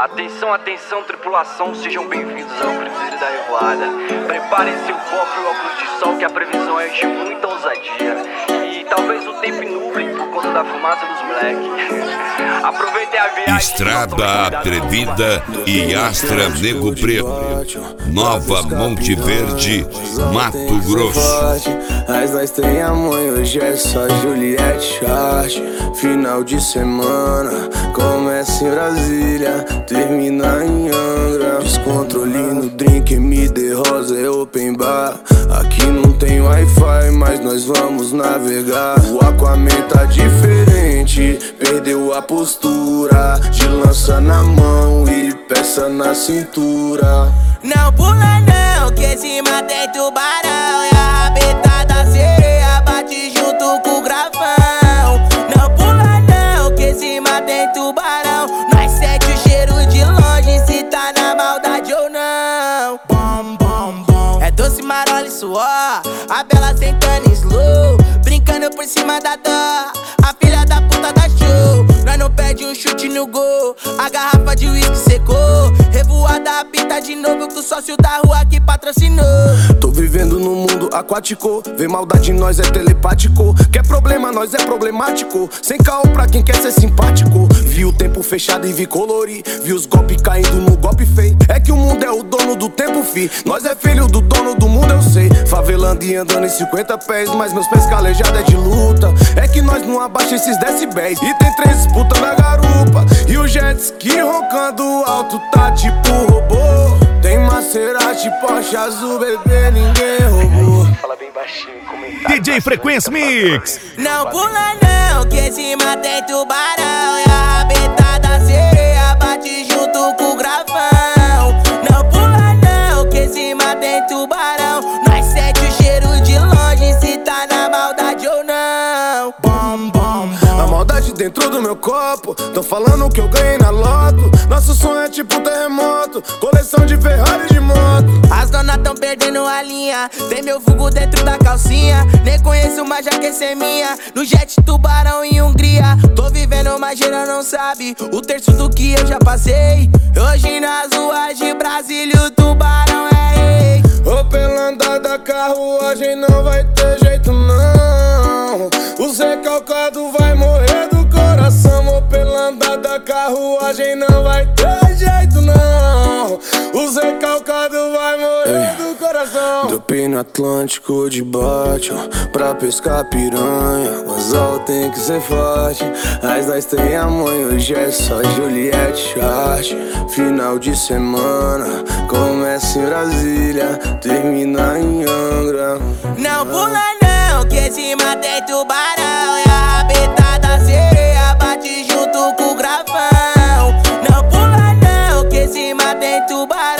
Atenção, atenção, tripulação, sejam bem-vindos ao Cruzeiro da Revoada. Preparem seu copo e óculos de sol, que a previsão é de muita ousadia. E talvez o tempo nuble por conta da fumaça dos moleques. Aproveitem a viagem. Estrada Atrevida e Astra Nego Preto, Nova Monte Verde, Mato Grosso. Mas nós tem amanhã, hoje é só Juliette Chart. Final de semana, começa em Brasília, termina em Angra. Descontrole no drink, MD Rosa é open bar. Aqui não tem Wi-Fi, mas nós vamos navegar. O Aquaman tá diferente, perdeu a postura, de lança na mão e peça na cintura. Não pula não, que esse mar tem tubarão. E a rabeta da sereia bate junto com o gravão. Não pula não, que esse mar tem tubarão. Nós sente o cheiro de longe, se tá na maldade ou não. Bom, bom, bom. É doce, marola e suor, a bela sentando em slow, brincando por cima da dor. A filha da puta da show, nós não perde um chute no gol. A garrafa de uísque secou, revoada apita de novo com o sócio da rua que patrocinou. Tô vivendo num mundo aquático, vê maldade em nós é telepático. Quer problema, nós é problemático, sem caô pra quem quer ser simpático. Vi o tempo fechado e vi colorir, vi os golpes caindo no golpe feio. É que o mundo é o dono do tempo, fi. Nós é filho do dono do mundo, eu sei. Favelando e andando em 50 pés, mas meus pés calejados é de luta. É que nós não abaixa esses decibéis. E tem 3 disputas na garupa, e o jet ski roncando alto tá tipo robô. Tem Maserati, Porsche azul, bebê, ninguém roubou. Fala bem baixinho, comentário. DJ Frequência Mix. Não pula não, que esse mar tem tubarão. E a rabeta da sereia bate junto com o gravão. Não pula não, que esse mar tem tubarão. Nós sente o cheiro de longe, se tá na maldade ou não. Bom, bom, bom. A maldade dentro do meu copo, tão falando que eu ganhei na loto. Nosso sonho é tipo terremoto, coleção de Ferrari de moto. As donas tão perdendo a linha, tem meu vulgo dentro da calcinha. Nem conheço, mas já quer ser minha. No jet tubarão em Hungria, tô vivendo, mas geral não sabe o terço do que eu já passei. Hoje nas ruas de Brasília o tubarão é rei. Ô, pela andada da carruagem não vai ter jeito não. O Zé Calcado vai morrer do coração. Ô, pela andada da carruagem não vai ter jeito não. O Zé Calcado vai morrer do coração. Dropei no Atlântico de bote, ó, pra pescar piranha. O anzol tem que ser forte, mas nós tem amanhã, hoje é só Juliette Chart. Final de semana, começa em Brasília, termina em Angra. Não pula não, que esse mar tem tubarão. E a rabeta da sereia bate junto com o gravão. Não pula não, que esse mar tem tubarão.